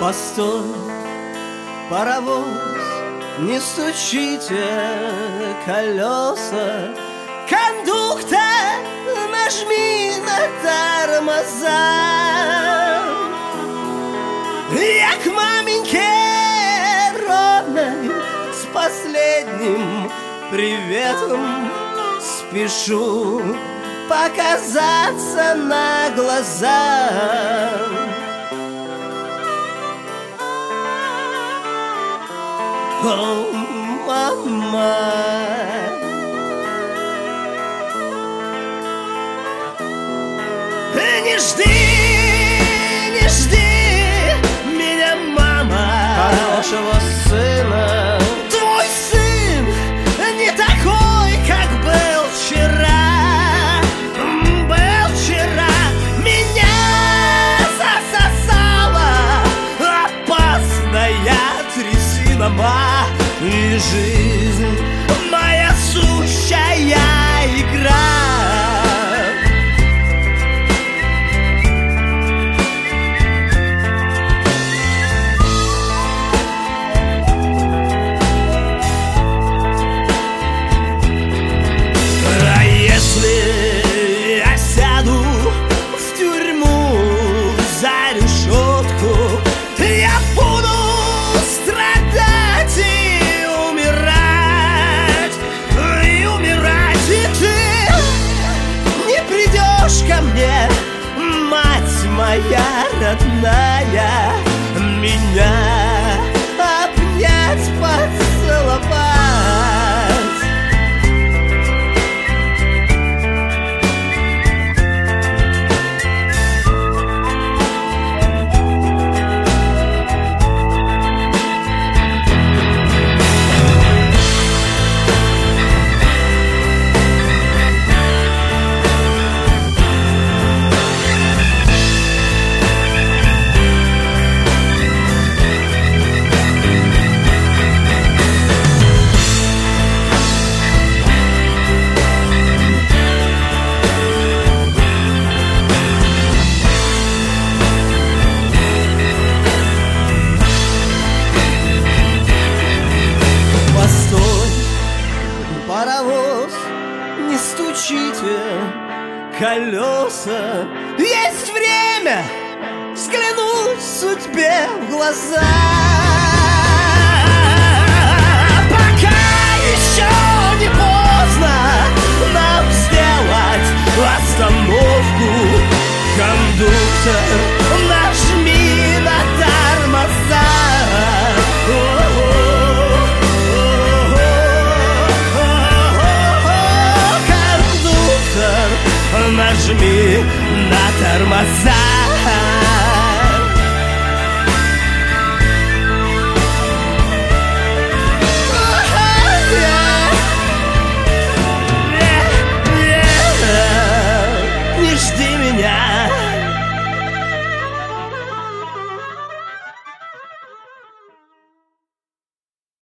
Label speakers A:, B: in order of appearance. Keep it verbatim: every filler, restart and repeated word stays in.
A: Постой, паровоз, не стучите колеса. Кондуктор, нажми на тормоза. Я к маменьке родной с последним приветом спешу показаться на глаза. О, мама, не жди, не жди меня, мама, хорошего сына. Твой сын не такой, как был вчера. Был вчера, меня засосала опасная трясина. И жизнь моя сущая игра. А если я сяду в тюрьму за решетку, я буду страдать и умирать, и умирать, и ты не придешь ко мне, мать моя родная, меня обнять, поцеловать. Паровоз, не стучите колеса. Есть время взглянуть судьбе в глаза. Пока еще не поздно нам сделать остановку. Кондуктор, нажми на тормоза. Нажми на тормоза.